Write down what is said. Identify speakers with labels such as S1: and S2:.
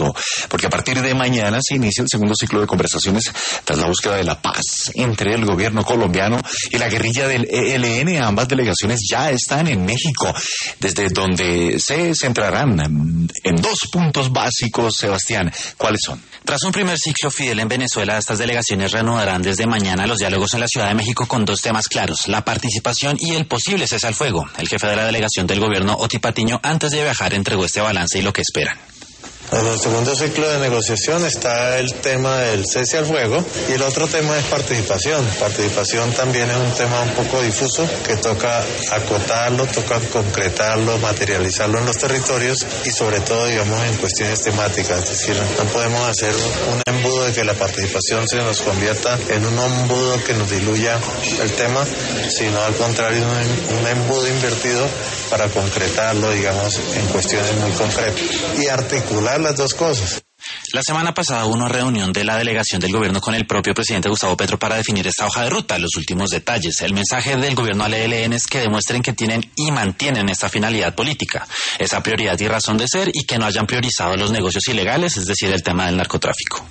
S1: acuerdo, porque a partir de mañana se inicia el segundo ciclo de conversaciones tras la búsqueda de la paz entre el gobierno colombiano y la guerrilla del ELN. Ambas delegaciones ya están en México, desde donde se centrarán en dos puntos básicos. Sebastián, ¿cuáles son?
S2: Tras un primer ciclo Fidel en Venezuela, estas delegaciones reanudarán desde mañana los diálogos en la Ciudad de México con dos temas claros: la participación y el posible cese al fuego. El jefe de la delegación del gobierno, Oti Patiño, antes de viajar entregó este balance y lo que esperan.
S3: En el segundo ciclo de negociación está el tema del cese al fuego y el otro tema es participación. Participación también es un tema un poco difuso que toca acotarlo, toca concretarlo, materializarlo en los territorios y sobre todo, digamos, en cuestiones temáticas. Es decir, no podemos hacer un embudo de que la participación se nos convierta en un embudo que nos diluya el tema, sino al contrario, un embudo invertido para concretarlo, digamos, en cuestiones muy concretas y articular las dos cosas.
S2: La semana pasada hubo una reunión de la delegación del gobierno con el propio presidente Gustavo Petro para definir esta hoja de ruta, los últimos detalles. El mensaje del gobierno al ELN es que demuestren que tienen y mantienen esta finalidad política, esa prioridad y razón de ser, y que no hayan priorizado los negocios ilegales, es decir, el tema del narcotráfico.